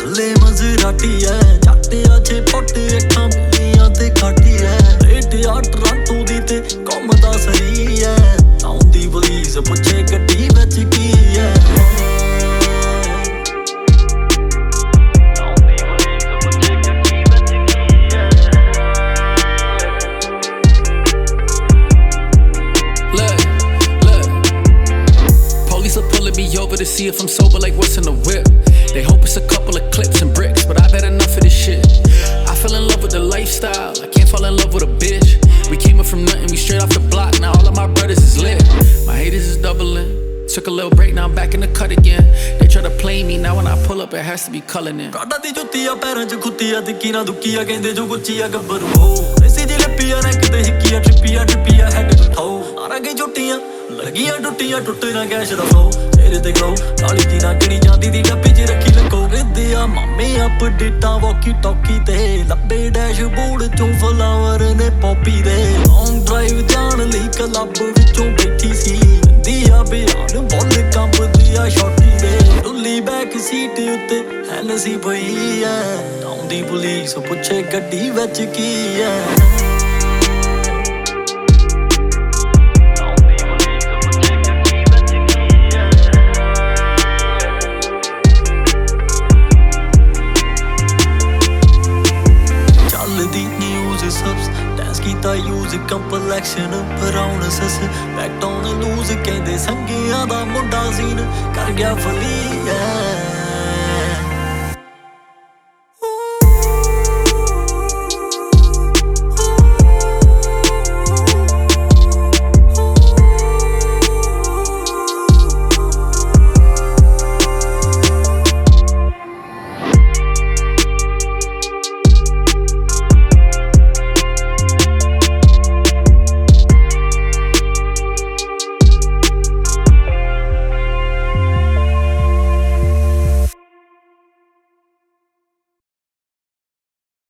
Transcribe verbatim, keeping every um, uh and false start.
ਚੱਲੇ ਮਜ਼ਰਾਟੀ ਐ ਜੱਟਿਆ ਛੇ ਫੁੱਟ ਅੱਖਾਂ ਮਿਲੀਆਂ ਤੇ ਖਾਟੀ ਐ ਰੇਟ ਆ ਟਰਾਂਟੋ ਦੀ ਤੇ ਘੁੰਮਦਾ ਸਰੀ ਐ ਆਉਂਦੀ ਪੁਲੀਸ ਪੁੱਛੇ ਗੱਡੀ ਵਿੱਚ ਕੀ ਐ Over to see if I'm sober, like what's in the whip. They hope it's a couple of clips and bricks, but I've had enough of this shit. I fell in love with the lifestyle, I can't fall in love with a bitch. We came up from nothing, we straight off the block, now all of my brothers is lit. My haters is doubling, took a little break, now I'm back in the cut again. They try to play me, now when I pull up it has to be culling in. ਕਾਡਾ ਦੀ ਜੁੱਤੀ ਆ ਪੈਰਾਂ 'ਚ ਖੁੱਤੀ ਆ ਤਿੱਕੀ ਨਾ ਦੁੱਕੀ ਆ ਕਹਿੰਦੇ ਜੋ ਗੁੱਚੀ ਆ ਗੱਭਰੂ ਹੋ ਐਸੀ ਜਿਹੀ ਲੱਪੀ ਆ ਰੈਂਕ ਤੇ ਹਿੱਕੀ ਆ ਟ੍ਰਿਪੀ ਆ ਟ੍ਰਿਪੀ ਆ ਹੈਡ ਉਠਾਓ ਆਰਾਂ ਗਈ ਜੁੱਟੀਆਂ ਲੱਗੀਆਂ ਟੁੱਟੀਆਂ ਟੁੱਟੇ ਨਾ ਕੈਸ਼ ਦਾ ਫਲੋ ਤੇਰੇ ਤੇ ਗਲੋ ਕਾਲੀ ਦੀ ਨਾ ਕਿਣੀ ਜਾਂਦੀ ਦੀ ਡੱਬੀ 'ਚ ਰੱਖੀ ਲਕੋ ਰਿੱਦੇ ਆ ਮਾਮੇ ਅਪਡੇਟਾਂ ਵਾਕੀ ਟੋਕੀ ਤੇ ਲੱਭੇ ਡੈਸ਼ਬੋਰਡ 'ਚੋਂ ਫਲਾਵਰ ਨੇ ਪੋਪੀ ਦੇ ਲੌਂਗ ਡਰਾਈਵ ਜਾਣ ਲਈ ਕਲੱਬ ਵਿੱਚੋਂ ਬੈਠੀ ਸੀ ਦੀ ਆ ਬਿਆਨ ਬੋਲ ਕੰਬਦੀ ਆ ਸ਼ੌਟੀ ਦੇ ਡੁੱਲੀ ਬੈਕ ਸੀਟ ਉੱਤੇ ਹੈਨਸੀ ਪਈ ਐ ਆਉਂਦੀ ਪੁਲੀਸ ਪੁੱਛੇ ਗੱਡੀ ਵਿੱਚ ਕੀ ਐ ਕੀਤਾ ਯੂਜ਼ ਕੰਪਲੈਕਸ਼ਨ ਬਰਾਊਨ ਸਸ ਬੈਕ ਡਾਊਨ ਲੂਜ਼ ਕਹਿੰਦੇ ਸੰਗਿਆਂ ਦਾ ਮੁੰਡਾ ਸੀਨ ਕਰ ਗਿਆ ਫਲੀ ਐ